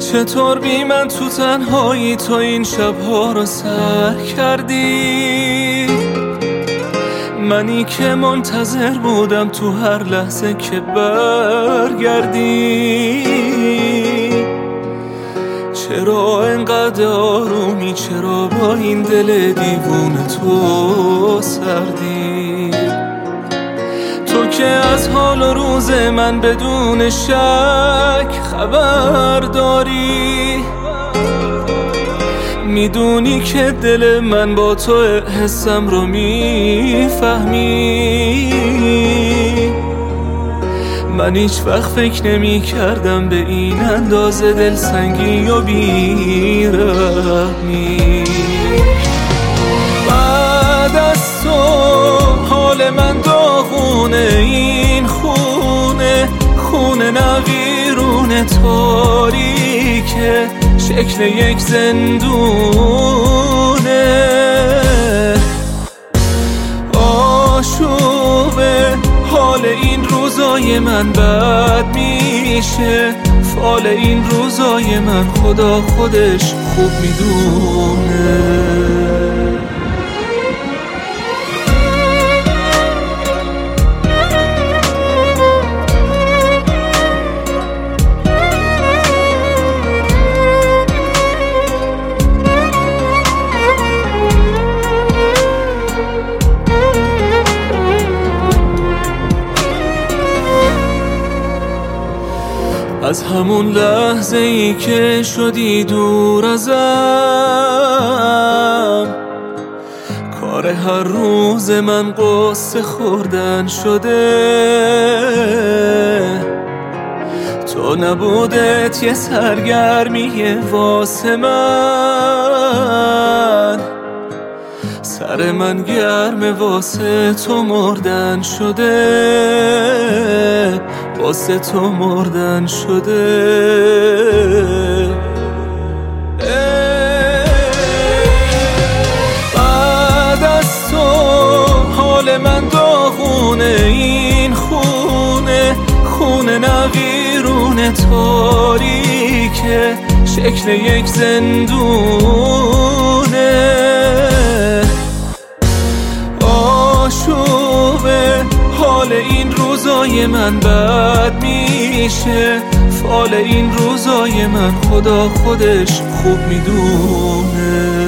چطور بی من تو تنهایی تو این شبها رو سر کردی؟ منی که منتظر بودم تو هر لحظه که برگردی. چرا انقدر آرومی؟ چرا با این دل دیوونه تو سردی؟ تو که از حال و روز من بدون شک خبر داری. میدونی که دل من با تو حسم رو میفهمی. من هیچ وقت فکر نمی کردم به این اندازه دل سنگی و بیرحمی. بعد از تو حال من داغونه، این خونه نویرونه تاریکه شکل یک زندونه. آشوبه حال این روزای من بد میشه، فال این روزای من خدا خودش خوب میدونه. از همون لحظه ای که شدی دور ازم، کار هر روز من قصه خوردن شده. تو نبودت یه سرگرمیه واسه من، سر من گرمه واسه تو مردن شده، واسه تو مردن شده. بعد از تو حال من داغونه، این خونه نویرونه تاریکه شکل یک زندونه. آشوبه حال این روزای من بد میشه، فال این روزای من خدا خودش خوب میدونه.